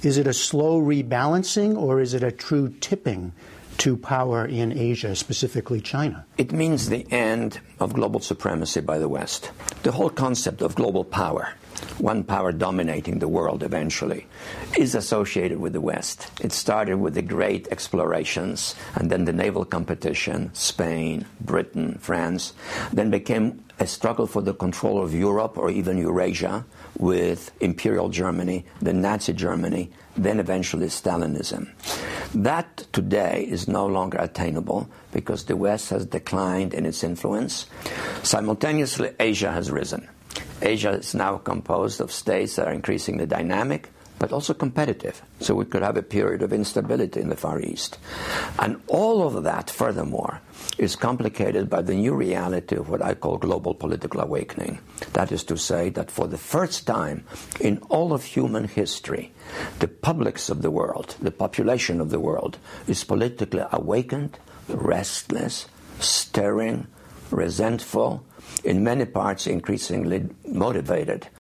Is it a slow rebalancing, or is it a true tipping to power in Asia, specifically China? It means the end of global supremacy by the West. The whole concept of global power, one power dominating the world eventually, is associated with the West. It started with the great explorations and then the naval competition, Spain, Britain, France, then became a struggle for the control of Europe or even Eurasia with Imperial Germany, then Nazi Germany, then eventually Stalinism. That today is no longer attainable because the West has declined in its influence. Simultaneously, Asia has risen. Asia is now composed of states that are increasingly dynamic, but also competitive. So we could have a period of instability in the Far East. And all of that, furthermore, is complicated by the new reality of what I call global political awakening. That is to say that for the first time in all of human history, the publics of the world, the population of the world, is politically awakened, restless, stirring, resentful, in many parts increasingly motivated